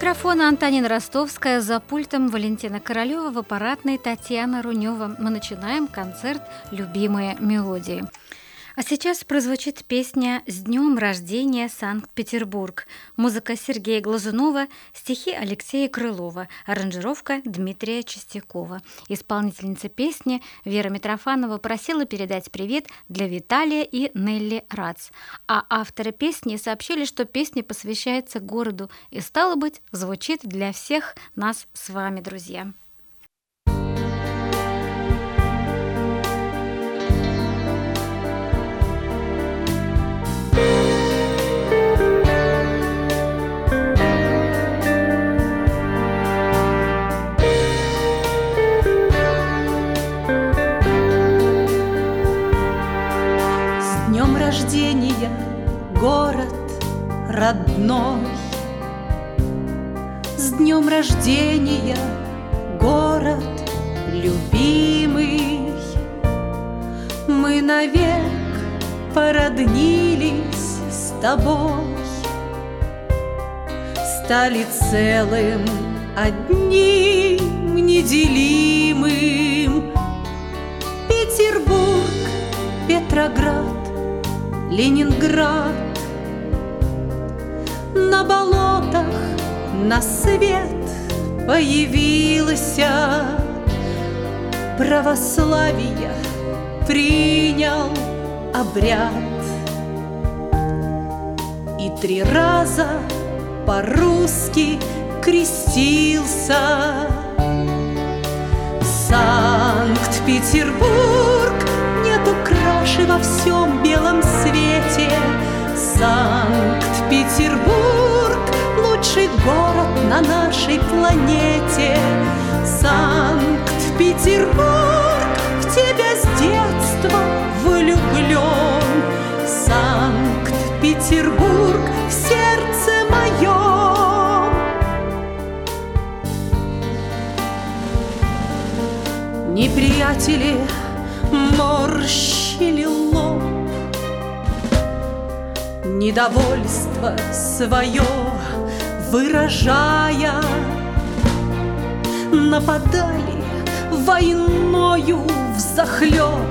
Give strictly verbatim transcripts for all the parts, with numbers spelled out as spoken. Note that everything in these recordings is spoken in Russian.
микрофона Антонина Ростовская, за пультом Валентина Королева, в аппаратной Татьяна Рунева. Мы начинаем концерт «Любимые мелодии». А сейчас прозвучит песня «С днем рождения, Санкт-Петербург». Музыка Сергея Глазунова, стихи Алексея Крылова, аранжировка Дмитрия Чистякова. Исполнительница песни Вера Митрофанова просила передать привет для Виталия и Нелли Рац. А авторы песни сообщили, что песня посвящается городу и, стало быть, звучит для всех нас с вами, друзья. Рождения, город родной. С днем рождения, город любимый. Мы навек породнились с тобой, стали целым, одним, неделимым. Петербург, Петроград, Ленинград. На болотах на свет появился, православие принял обряд и три раза по-русски крестился. Санкт-Петербург нету краше во всем белом свете. Санкт-Петербург — лучший город на нашей планете. Санкт-Петербург, в тебя с детства влюблен. Санкт-Петербург в сердце моем. Неприятели морщили лоб, недовольство свое выражая, нападали войною взахлеб,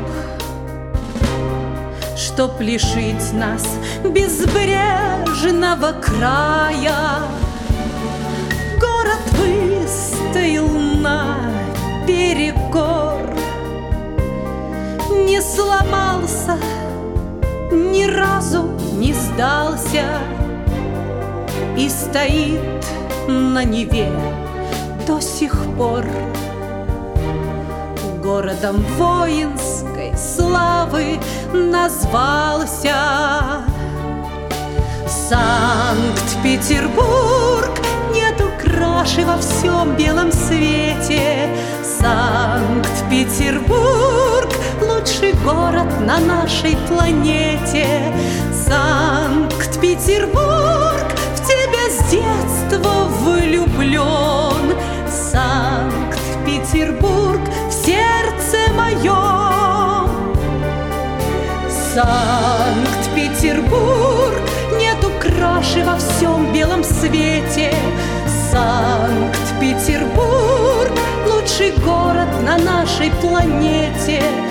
чтоб лишить нас безбрежного края. Город выстоял наперекор, не сломался, ни разу не сдался и стоит на Неве до сих пор. Городом воинской славы назвался. Санкт-Петербург нету краше во всем белом свете. Санкт-Петербург — лучший город на нашей планете. Санкт-Петербург, в тебя с детства влюблен. Санкт-Петербург в сердце моем. Санкт-Петербург нету краше во всем белом свете. Санкт-Петербург — лучший город на нашей планете.